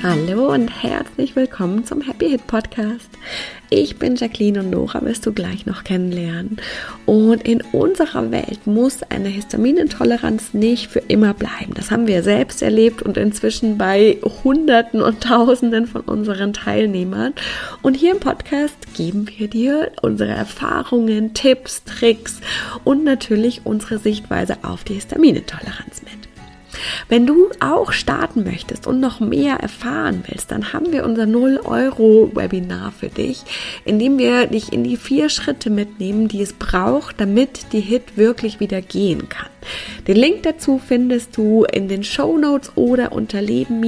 Hallo und herzlich willkommen zum Happy Hit Podcast. Ich bin Jacqueline und Nora wirst du gleich noch kennenlernen. Und in unserer Welt muss eine Histaminintoleranz nicht für immer bleiben. Das haben wir selbst erlebt und inzwischen bei Hunderten und Tausenden von unseren Teilnehmern. Und hier im Podcast geben wir dir unsere Erfahrungen, Tipps, Tricks und natürlich unsere Sichtweise auf die Histaminintoleranz mit. Wenn du auch starten möchtest und noch mehr erfahren willst, dann haben wir unser 0-Euro-Webinar für dich, in dem wir dich in die 4 Schritte mitnehmen, die es braucht, damit die HIT wirklich wieder gehen kann. Den Link dazu findest du in den Shownotes oder unter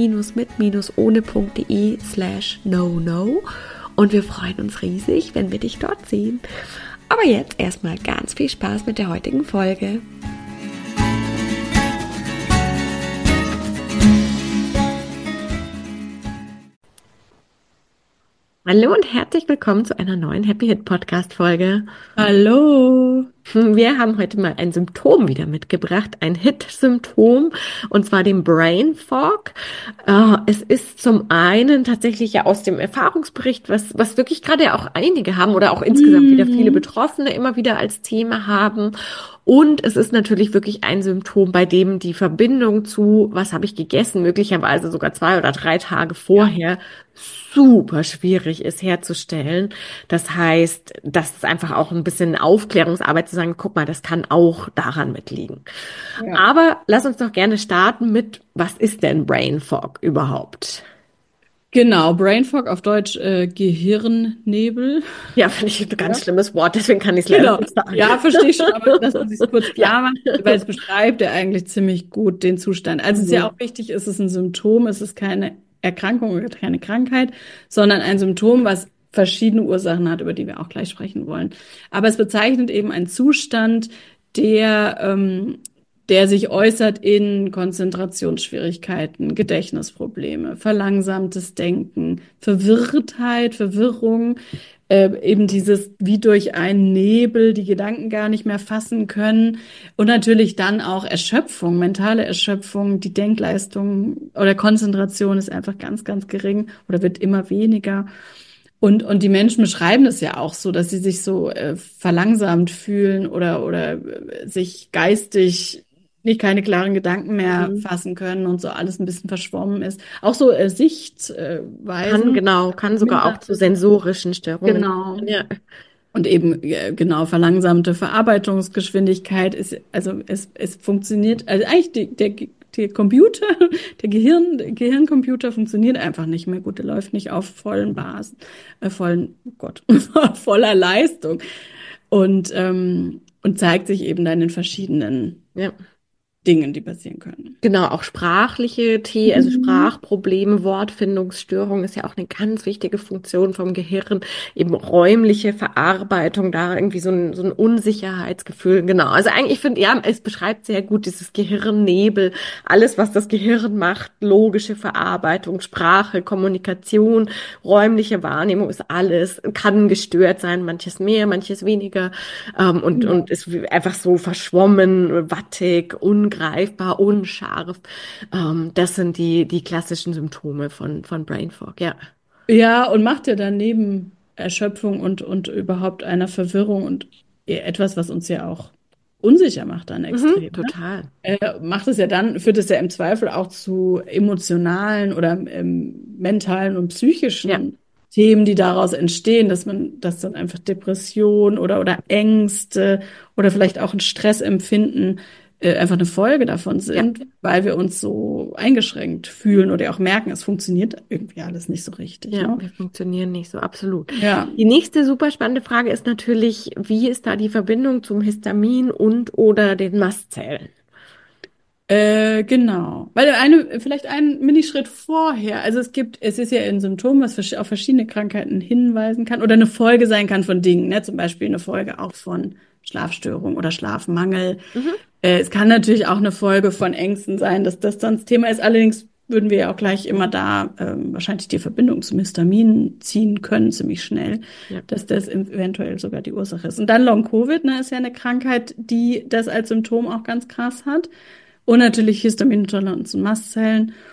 leben-mit-ohne.de/no-no und wir freuen uns riesig, wenn wir dich dort sehen. Aber jetzt erstmal ganz viel Spaß mit der heutigen Folge. Hallo und herzlich willkommen zu einer neuen Happy Hit Podcast Folge. Hallo. Wir haben heute mal ein Symptom wieder mitgebracht, ein Hit-Symptom, und zwar den Brain Fog. Es ist zum einen tatsächlich ja aus dem Erfahrungsbericht, was wirklich gerade ja auch einige haben oder auch insgesamt wieder viele Betroffene immer wieder als Thema haben. Und es ist natürlich wirklich ein Symptom, bei dem die Verbindung zu, was habe ich gegessen, möglicherweise sogar 2 oder 3 Tage vorher, super schwierig ist herzustellen. Das heißt, das ist einfach auch ein bisschen Aufklärungsarbeit zu sagen, guck mal, das kann auch daran mitliegen. Ja. Aber lass uns doch gerne starten mit, was ist denn Brain Fog überhaupt? Genau, Brain Fog auf Deutsch Gehirnnebel. Ja, finde ich ein ganz schlimmes Wort, deswegen kann ich es leider Genau. nicht sagen. Ja, verstehe ich schon, aber dass man sich kurz klar Ja. macht, weil es beschreibt ja eigentlich ziemlich gut den Zustand. Also es ist ja auch wichtig, es ist ein Symptom, es ist keine Erkrankung oder keine Krankheit, sondern ein Symptom, was verschiedene Ursachen hat, über die wir auch gleich sprechen wollen. Aber es bezeichnet eben einen Zustand, der sich äußert in Konzentrationsschwierigkeiten, Gedächtnisprobleme, verlangsamtes Denken, Verwirrtheit, Verwirrung, eben dieses wie durch einen Nebel die Gedanken gar nicht mehr fassen können und natürlich dann auch Erschöpfung, mentale Erschöpfung, die Denkleistung oder Konzentration ist einfach ganz, ganz gering oder wird immer weniger. Und die Menschen beschreiben das ja auch so, dass sie sich so verlangsamt fühlen oder sich geistig nicht keine klaren Gedanken mehr fassen können und so alles ein bisschen verschwommen ist. Auch so Sichtweisen. Kann sogar auch zu sensorischen Störungen Genau. führen, ja. Und eben genau verlangsamte Verarbeitungsgeschwindigkeit ist, also es funktioniert, also eigentlich der Computer, der Gehirncomputer funktioniert einfach nicht mehr gut. Der läuft nicht auf vollen Basen, oh Gott, voller Leistung und zeigt sich eben dann in verschiedenen Ja. Dingen, die passieren können. Genau, auch sprachliche also Sprachprobleme, Wortfindungsstörung ist ja auch eine ganz wichtige Funktion vom Gehirn, eben räumliche Verarbeitung, da irgendwie so ein Unsicherheitsgefühl, genau. Also eigentlich, ich finde, ja, es beschreibt sehr gut dieses Gehirnnebel, alles, was das Gehirn macht, logische Verarbeitung, Sprache, Kommunikation, räumliche Wahrnehmung ist alles, kann gestört sein, manches mehr, manches weniger, und ist einfach so verschwommen, wattig, ungreifbar, unscharf. Das sind die klassischen Symptome von Brain Fog, ja. Ja, und macht ja dann neben Erschöpfung und überhaupt einer Verwirrung und etwas, was uns ja auch unsicher macht dann Mhm, extrem, ne? total. Führt es ja im Zweifel auch zu emotionalen oder mentalen und Ja, psychischen Themen, die daraus entstehen, dass dann einfach Depression oder Ängste oder vielleicht auch ein Stressempfinden einfach eine Folge davon ja. sind, weil wir uns so eingeschränkt fühlen oder auch merken, es funktioniert irgendwie alles nicht so richtig, Ja, ne? wir funktionieren nicht so, absolut. Ja. Die nächste super spannende Frage ist natürlich, wie ist da die Verbindung zum Histamin und oder den Mastzellen? Genau. Vielleicht einen Minischritt vorher. Also es ist ja ein Symptom, was auf verschiedene Krankheiten hinweisen kann oder eine Folge sein kann von Dingen, ne? Zum Beispiel eine Folge auch von Schlafstörung oder Schlafmangel. Mhm. Es kann natürlich auch eine Folge von Ängsten sein, dass das dann das Thema ist. Allerdings würden wir ja auch gleich immer da wahrscheinlich die Verbindung zum Histamin ziehen können, ziemlich schnell, Ja. dass das eventuell sogar die Ursache ist. Und dann Long-Covid, ne, ist ja eine Krankheit, die das als Symptom auch ganz krass hat. Und natürlich Histaminintoleranz und Mastzellen.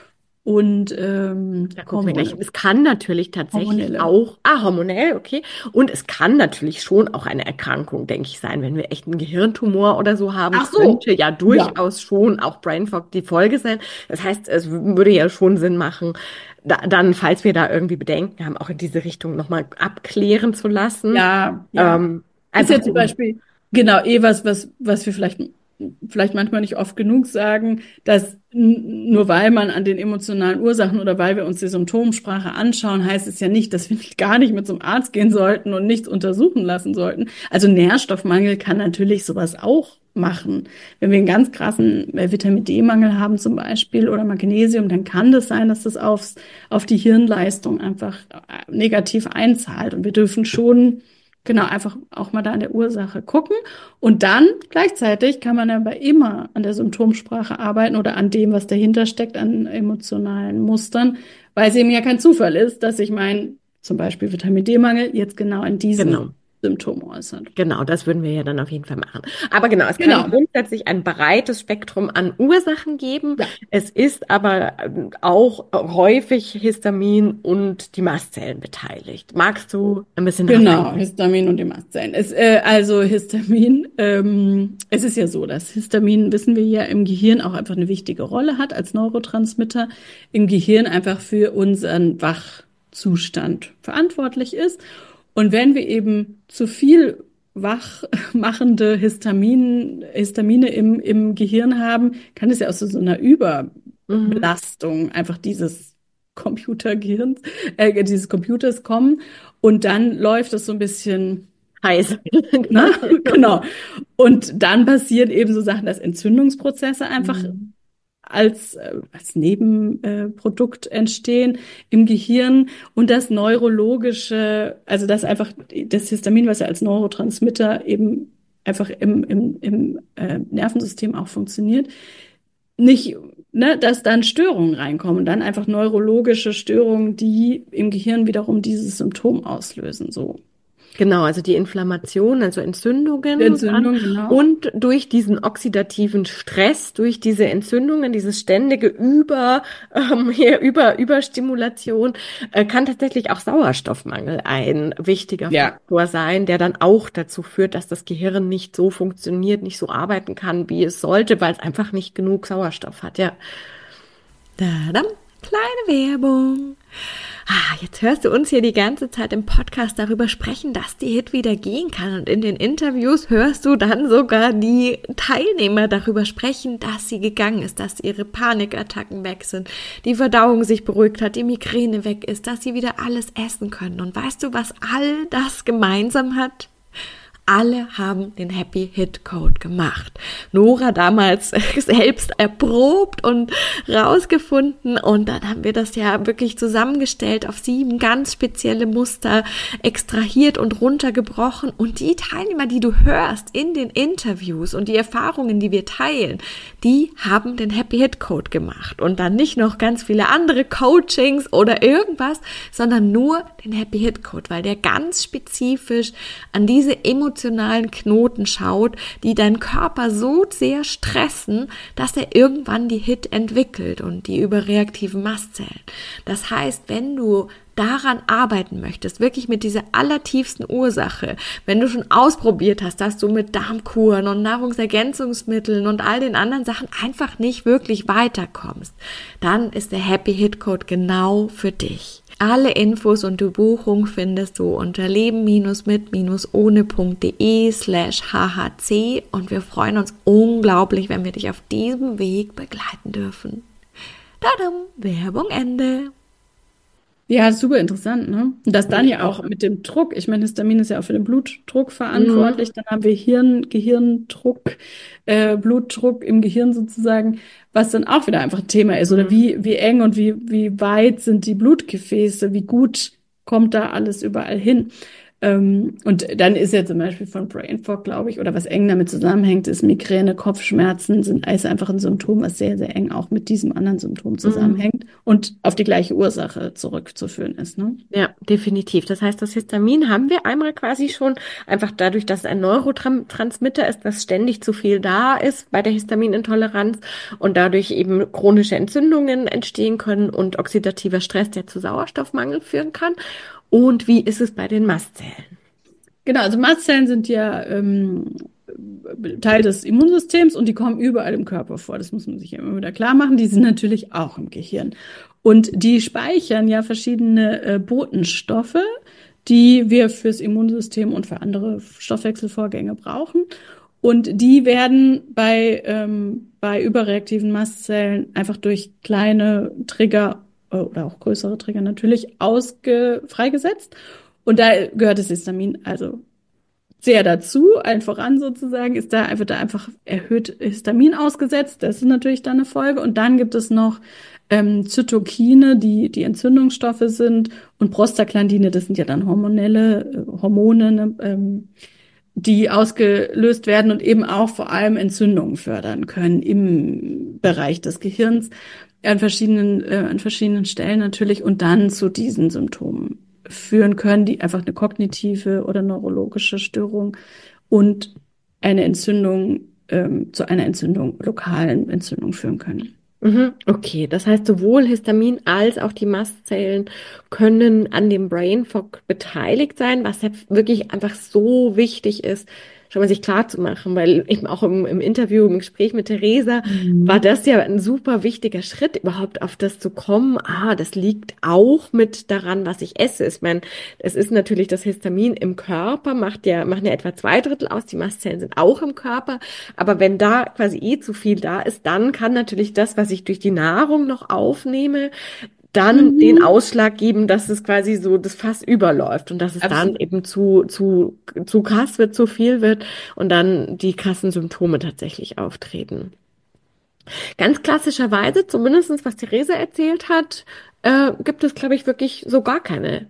und Da gucken wir gleich. Es kann natürlich tatsächlich hormonelle. auch, hormonell, okay. Und es kann natürlich schon auch eine Erkrankung, denke ich, sein. Wenn wir echt einen Gehirntumor oder so haben, Ach so, könnte ja ja. durchaus schon auch Brain Fog die Folge sein. Das heißt, es würde ja schon Sinn machen, dann, falls wir da irgendwie Bedenken haben, auch in diese Richtung nochmal abklären zu lassen. Ja, ja. Ist Einfach ja zum um, Beispiel genau was wir vielleicht manchmal nicht oft genug sagen, dass nur weil man an den emotionalen Ursachen oder weil wir uns die Symptomsprache anschauen, heißt es ja nicht, dass wir gar nicht mit zum Arzt gehen sollten und nichts untersuchen lassen sollten. Also Nährstoffmangel kann natürlich sowas auch machen. Wenn wir einen ganz krassen Vitamin D-Mangel haben zum Beispiel oder Magnesium, dann kann das sein, dass das auf die Hirnleistung einfach negativ einzahlt. Und wir dürfen schon genau einfach auch mal da an der Ursache gucken. Und dann gleichzeitig kann man aber immer an der Symptomsprache arbeiten oder an dem, was dahinter steckt, an emotionalen Mustern, weil es eben ja kein Zufall ist, dass sich mein zum Beispiel Vitamin D-Mangel jetzt genau in diesen genau. Symptomen äußert. Genau, das würden wir ja dann auf jeden Fall machen. Aber genau, es kann Genau. grundsätzlich ein breites Spektrum an Ursachen geben. Ja. Es ist aber auch häufig Histamin und die Mastzellen beteiligt. Magst du ein bisschen darauf Genau, eingehen? Histamin und die Mastzellen. Also Histamin, es ist ja so, dass Histamin, wissen wir ja, im Gehirn auch einfach eine wichtige Rolle hat als Neurotransmitter, im Gehirn einfach für unseren Wachzustand verantwortlich ist. Und wenn wir eben zu viel wachmachende Histamine im Gehirn haben, kann es ja aus so einer Mhm. Überbelastung einfach dieses Computers kommen. Und dann läuft es so ein bisschen, Heiß. ne? Genau. Und dann passieren eben so Sachen, dass Entzündungsprozesse einfach Mhm. als Nebenprodukt entstehen im Gehirn und das neurologische, also das einfach das Histamin, was ja als Neurotransmitter eben einfach im Nervensystem auch funktioniert, nicht, ne, dass dann Störungen reinkommen, dann einfach neurologische Störungen, die im Gehirn wiederum dieses Symptom auslösen, so. Genau, also die Inflammation, also Entzündungen dann Entzündung, genau. und durch diesen oxidativen Stress, durch diese Entzündungen, dieses ständige Überstimulation, kann tatsächlich auch Sauerstoffmangel ein wichtiger Ja. Faktor sein, der dann auch dazu führt, dass das Gehirn nicht so funktioniert, nicht so arbeiten kann, wie es sollte, weil es einfach nicht genug Sauerstoff hat, ja. Tadam, kleine Werbung. Jetzt hörst du uns hier die ganze Zeit im Podcast darüber sprechen, dass die Hit wieder gehen kann. Und in den Interviews hörst du dann sogar die Teilnehmer darüber sprechen, dass sie gegangen ist, dass ihre Panikattacken weg sind, die Verdauung sich beruhigt hat, die Migräne weg ist, dass sie wieder alles essen können. Und weißt du, was all das gemeinsam hat? Alle haben den Happy Hit Code gemacht. Nora damals selbst erprobt und rausgefunden und dann haben wir das ja wirklich zusammengestellt auf 7 ganz spezielle Muster extrahiert und runtergebrochen und die Teilnehmer, die du hörst in den Interviews und die Erfahrungen, die wir teilen, die haben den Happy Hit Code gemacht und dann nicht noch ganz viele andere Coachings oder irgendwas, sondern nur den Happy Hit Code, weil der ganz spezifisch an diese emotionalen Knoten schaut, die deinen Körper so sehr stressen, dass er irgendwann die Hit entwickelt und die überreaktiven Mastzellen. Das heißt, wenn du daran arbeiten möchtest, wirklich mit dieser allertiefsten Ursache, wenn du schon ausprobiert hast, dass du mit Darmkuren und Nahrungsergänzungsmitteln und all den anderen Sachen einfach nicht wirklich weiterkommst, dann ist der Happy Hit Code genau für dich. Alle Infos und die Buchung findest du unter leben-mit-ohne.de/hhc und wir freuen uns unglaublich, wenn wir dich auf diesem Weg begleiten dürfen. Tadam, Werbung Ende. Ja, super interessant, ne? Und das dann ja auch mit dem Druck. Ich meine, Histamin ist ja auch für den Blutdruck Mhm. verantwortlich. Dann haben wir Gehirndruck, Blutdruck im Gehirn sozusagen, was dann auch wieder einfach ein Thema ist. Oder Mhm. wie eng und wie weit sind die Blutgefäße? Wie gut kommt da alles überall hin? Und dann ist ja zum Beispiel von Brain Fog, glaube ich, oder was eng damit zusammenhängt, ist Migräne, Kopfschmerzen, ist einfach ein Symptom, was sehr, sehr eng auch mit diesem anderen Symptom Mhm. zusammenhängt und auf die gleiche Ursache zurückzuführen ist, ne? Ja, definitiv. Das heißt, das Histamin haben wir einmal quasi schon, einfach dadurch, dass es ein Neurotransmitter ist, dass ständig zu viel da ist bei der Histaminintoleranz und dadurch eben chronische Entzündungen entstehen können und oxidativer Stress, der zu Sauerstoffmangel führen kann. Und wie ist es bei den Mastzellen? Genau, also Mastzellen sind ja Teil des Immunsystems und die kommen überall im Körper vor. Das muss man sich ja immer wieder klar machen. Die sind natürlich auch im Gehirn. Und die speichern ja verschiedene Botenstoffe, die wir fürs Immunsystem und für andere Stoffwechselvorgänge brauchen. Und die werden bei überreaktiven Mastzellen einfach durch kleine Trigger oder auch größere Trigger natürlich freigesetzt. Und da gehört das Histamin also sehr dazu, allen voran sozusagen, wird da einfach erhöht Histamin ausgesetzt. Das ist natürlich dann eine Folge. Und dann gibt es noch Zytokine, die Entzündungsstoffe sind, und Prostaglandine, das sind ja dann hormonelle Hormone, ne, die ausgelöst werden und eben auch vor allem Entzündungen fördern können im Bereich des Gehirns an verschiedenen Stellen natürlich und dann zu diesen Symptomen führen können, die einfach eine kognitive oder neurologische Störung und eine Entzündung, zu einer Entzündung, lokalen Entzündung führen können. Mhm, okay, das heißt, sowohl Histamin als auch die Mastzellen können an dem Brain Fog beteiligt sein, was ja wirklich einfach so wichtig ist, schon mal sich klar zu machen, weil eben auch im Interview, im Gespräch mit Theresa war Mhm. das ja ein super wichtiger Schritt, überhaupt auf das zu kommen. Ah, das liegt auch mit daran, was ich esse. Ich meine, es ist natürlich das Histamin im Körper, machen ja etwa 2/3 aus, die Mastzellen sind auch im Körper. Aber wenn da quasi zu viel da ist, dann kann natürlich das, was ich durch die Nahrung noch aufnehme, dann den Mhm. Ausschlag geben, dass es quasi so das Fass überläuft und dass es dann Absolut. eben zu krass wird, zu viel wird und dann die krassen Symptome tatsächlich auftreten. Ganz klassischerweise, zumindest was Therese erzählt hat, gibt es, glaube ich, wirklich so gar keine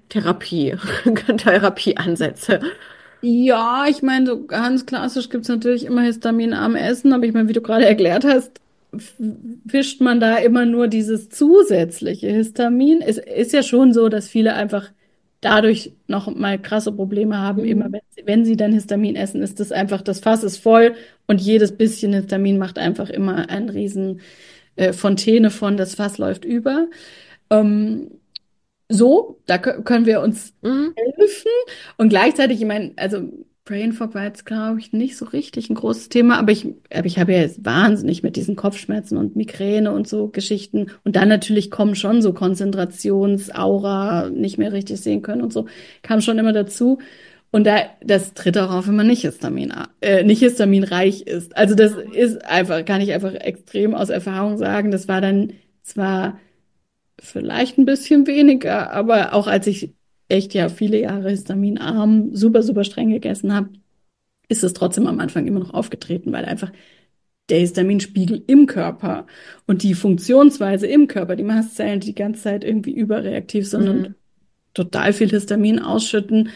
Therapieansätze. Ja, ich meine, so ganz klassisch gibt es natürlich immer histaminarm Essen, aber ich meine, wie du gerade erklärt hast, fischt man da immer nur dieses zusätzliche Histamin. Es ist ja schon so, dass viele einfach dadurch noch mal krasse Probleme haben. Immer Mhm. wenn sie dann Histamin essen, ist das einfach, das Fass ist voll und jedes bisschen Histamin macht einfach immer einen riesen Fontäne von, das Fass läuft über. Ähm, da können wir uns Mhm. helfen. Und gleichzeitig, ich meine, also Brain Fog war jetzt, glaube ich, nicht so richtig ein großes Thema, aber ich habe ja jetzt wahnsinnig mit diesen Kopfschmerzen und Migräne und so Geschichten. Und dann natürlich kommen schon so Konzentrationsaura, nicht mehr richtig sehen können und so, kam schon immer dazu. Und das tritt auch auf, wenn man nicht histaminreich ist. Also das ist einfach, kann ich einfach extrem aus Erfahrung sagen. Das war dann zwar vielleicht ein bisschen weniger, aber auch als ich echt ja viele Jahre histaminarm, super, super streng gegessen habe, ist es trotzdem am Anfang immer noch aufgetreten, weil einfach der Histaminspiegel im Körper und die Funktionsweise im Körper, die Mastzellen, die die ganze Zeit irgendwie überreaktiv sind und Mhm. total viel Histamin ausschütten,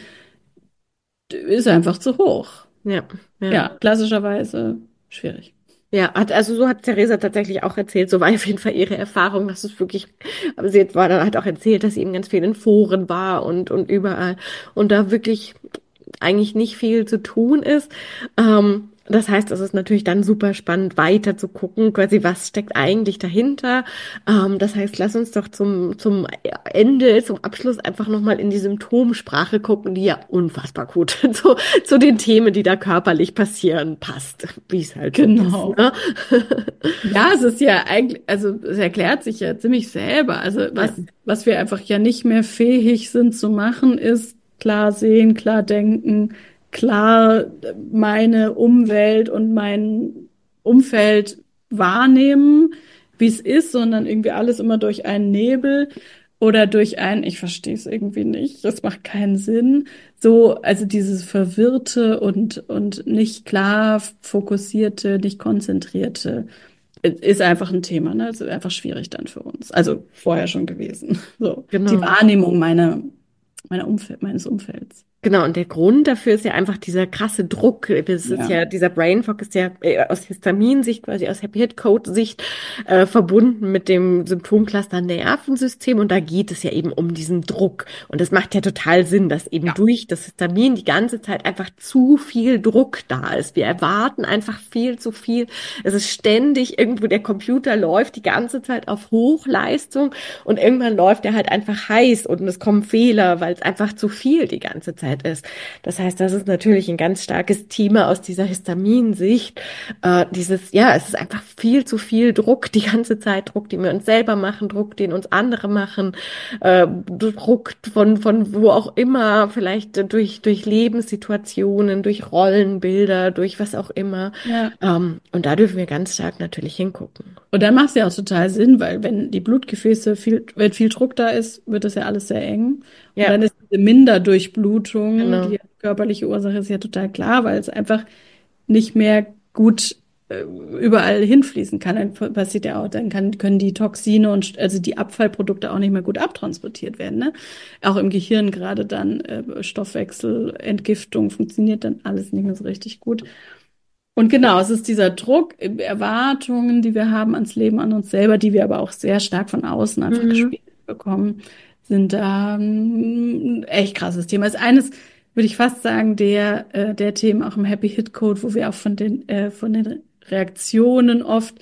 ist einfach zu hoch. Ja, ja. Ja, klassischerweise schwierig. Also so hat Theresa tatsächlich auch erzählt, so war auf jeden Fall ihre Erfahrung, dass es wirklich, aber hat auch erzählt, dass sie eben ganz viel in Foren war und überall und da wirklich eigentlich nicht viel zu tun ist. Das heißt, es ist natürlich dann super spannend, weiter zu gucken, quasi, was steckt eigentlich dahinter. Das heißt, lass uns doch zum Ende, zum Abschluss einfach nochmal in die Symptomsprache gucken, die ja unfassbar gut zu den Themen, die da körperlich passieren, passt, wie es halt so ist, Genau. ne? Ja, es ist ja eigentlich, also es erklärt sich ja ziemlich selber. Also Ja. was wir einfach ja nicht mehr fähig sind zu machen, ist klar sehen, klar denken, klar meine Umwelt und mein Umfeld wahrnehmen, wie es ist, sondern irgendwie alles immer durch einen Nebel oder durch ein, ich verstehe es irgendwie nicht, das macht keinen Sinn. So, also dieses verwirrte und nicht klar fokussierte, nicht konzentrierte ist einfach ein Thema, ne? Es ist einfach schwierig dann für uns. Also vorher schon gewesen. So, die Genau. Wahrnehmung meines Umfelds. Genau, und der Grund dafür ist ja einfach dieser krasse Druck. Das ist Ja. ja, dieser Brain Fog ist ja aus Histaminsicht, quasi aus Happy Hit Code Sicht verbunden mit dem Symptomcluster Nervensystem. Und da geht es ja eben um diesen Druck. Und das macht ja total Sinn, dass eben durch das Histamin die ganze Zeit einfach zu viel Druck da ist. Wir erwarten einfach viel zu viel. Es ist ständig irgendwo, der Computer läuft die ganze Zeit auf Hochleistung und irgendwann läuft er halt einfach heiß und es kommen Fehler, weil es einfach zu viel die ganze Zeit ist. Das heißt, das ist natürlich ein ganz starkes Thema aus dieser Histaminsicht. Es ist einfach viel zu viel Druck, die ganze Zeit Druck, den wir uns selber machen, Druck, den uns andere machen, Druck von wo auch immer, vielleicht durch Lebenssituationen, durch Rollenbilder, durch was auch immer. Ja. Und da dürfen wir ganz stark natürlich hingucken. Und dann macht es ja auch total Sinn, weil wenn die Blutgefäße wenn viel Druck da ist, wird das ja alles sehr eng. Und Ja, dann ist diese Minderdurchblutung, genau. die körperliche Ursache ist ja total klar, weil es einfach nicht mehr gut überall hinfließen kann. Dann passiert ja auch, können die Toxine und also die Abfallprodukte auch nicht mehr gut abtransportiert werden. Ne? Auch im Gehirn gerade dann Stoffwechsel, Entgiftung funktioniert dann alles nicht mehr so richtig gut. Und genau, es ist dieser Druck, Erwartungen, die wir haben ans Leben, an uns selber, die wir aber auch sehr stark von außen einfach Mhm. gespiegelt bekommen, sind da ein echt krasses Thema. Ist eines, würde ich fast sagen, der Themen auch im Happy Hit Code, wo wir auch von den Reaktionen oft,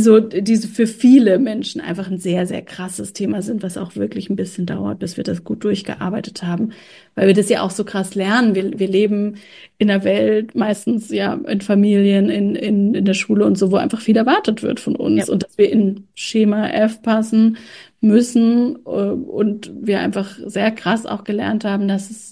diese für viele Menschen einfach ein sehr, sehr krasses Thema sind, was auch wirklich ein bisschen dauert, bis wir das gut durchgearbeitet haben, weil wir das ja auch so krass lernen. Wir leben in der Welt, meistens ja in Familien, in der Schule und so, wo einfach viel erwartet wird von uns Ja, und dass wir in Schema F passen müssen und wir einfach sehr krass auch gelernt haben, dass es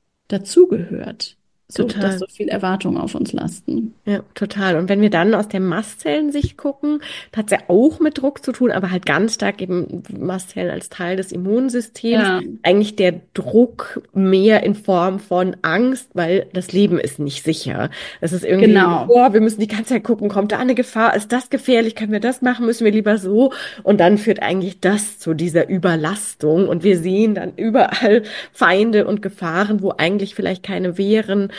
dazugehört, so, dass total. so viel Erwartung auf uns lasten. Ja, total. Und wenn wir dann aus der Mastzellensicht gucken, das hat ja auch mit Druck zu tun, aber halt ganz stark eben Mastzellen als Teil des Immunsystems. Ja, Eigentlich der Druck mehr in Form von Angst, weil das Leben ist nicht sicher. Es ist irgendwie, genau. boah, wir müssen die ganze Zeit gucken, kommt da eine Gefahr? Ist das gefährlich? Können wir das machen? Müssen wir lieber so? Und dann führt eigentlich das zu dieser Überlastung. Und wir sehen dann überall Feinde und Gefahren, wo eigentlich vielleicht keine wären.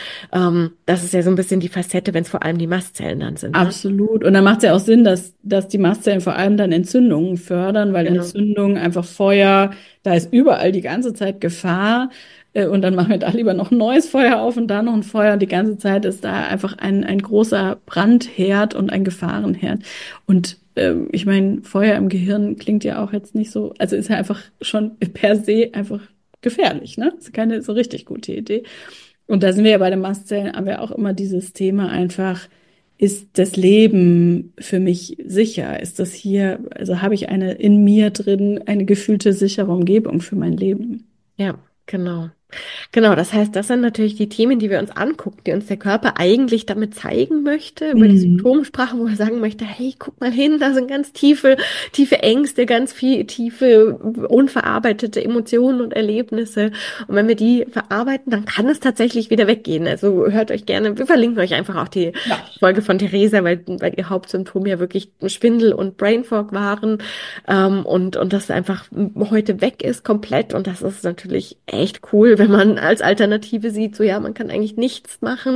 Das ist ja so ein bisschen die Facette, wenn es vor allem die Mastzellen dann sind, ne? Absolut. Und dann macht es ja auch Sinn, dass die Mastzellen vor allem dann Entzündungen fördern, weil Genau. Entzündungen einfach Feuer, da ist überall die ganze Zeit Gefahr. Und dann machen wir da lieber noch ein neues Feuer auf und da noch ein Feuer. Und die ganze Zeit ist da einfach ein großer Brandherd und ein Gefahrenherd. Und ich meine, Feuer im Gehirn klingt ja auch jetzt nicht so, also ist ja einfach schon per se einfach gefährlich, ne? Ist keine so richtig gute Idee. Und da sind wir ja bei den Mastzellen, haben wir auch immer dieses Thema einfach, ist das Leben für mich sicher? Ist das hier, also habe ich in mir drin eine gefühlte sichere Umgebung für mein Leben? Ja, genau. Genau, das heißt, das sind natürlich die Themen, die wir uns angucken, die uns der Körper eigentlich damit zeigen möchte, über die Mhm. Symptomsprache, wo er sagen möchte, hey, guck mal hin, da sind ganz tiefe Ängste, ganz viel tiefe, unverarbeitete Emotionen und Erlebnisse. Und wenn wir die verarbeiten, dann kann es tatsächlich wieder weggehen. Also hört euch gerne, wir verlinken euch einfach auch die Ja. Folge von Theresa, weil ihr Hauptsymptom ja wirklich Schwindel und Brain Fog waren, und das einfach heute weg ist komplett. Und das ist natürlich echt cool, wenn man als Alternative sieht, so ja, man kann eigentlich nichts machen.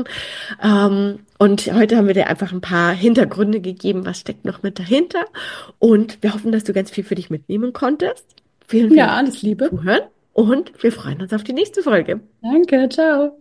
Und heute haben wir dir einfach ein paar Hintergründe gegeben, was steckt noch mit dahinter. Und wir hoffen, dass du ganz viel für dich mitnehmen konntest. Vielen Ja, Dank alles fürs Liebe. Zuhören und wir freuen uns auf die nächste Folge. Danke, ciao.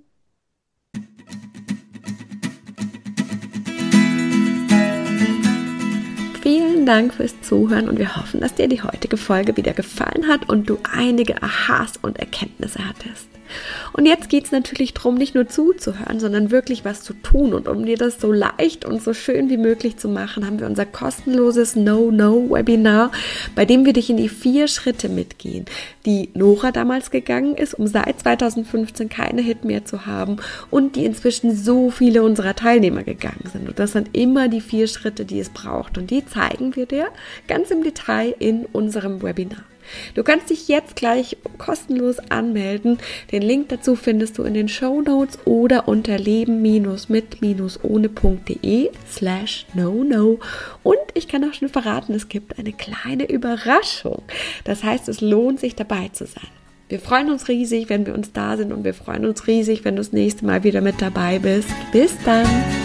Vielen Dank fürs Zuhören und wir hoffen, dass dir die heutige Folge wieder gefallen hat und du einige Aha's und Erkenntnisse hattest. Und jetzt geht es natürlich darum, nicht nur zuzuhören, sondern wirklich was zu tun. Und um dir das so leicht und so schön wie möglich zu machen, haben wir unser kostenloses No-No-Webinar, bei dem wir dich in die 4 Schritte mitgehen, die Nora damals gegangen ist, um seit 2015 keine Hit mehr zu haben und die inzwischen so viele unserer Teilnehmer gegangen sind. Und das sind immer die 4 Schritte, die es braucht. Und die zeigen wir dir ganz im Detail in unserem Webinar. Du kannst dich jetzt gleich kostenlos anmelden. Den Link dazu findest du in den Shownotes oder unter leben-mit-ohne.de/no-no. Und ich kann auch schon verraten, es gibt eine kleine Überraschung. Das heißt, es lohnt sich dabei zu sein. Wir freuen uns riesig, wenn wir uns da sind und wir freuen uns riesig, wenn du das nächste Mal wieder mit dabei bist. Bis dann!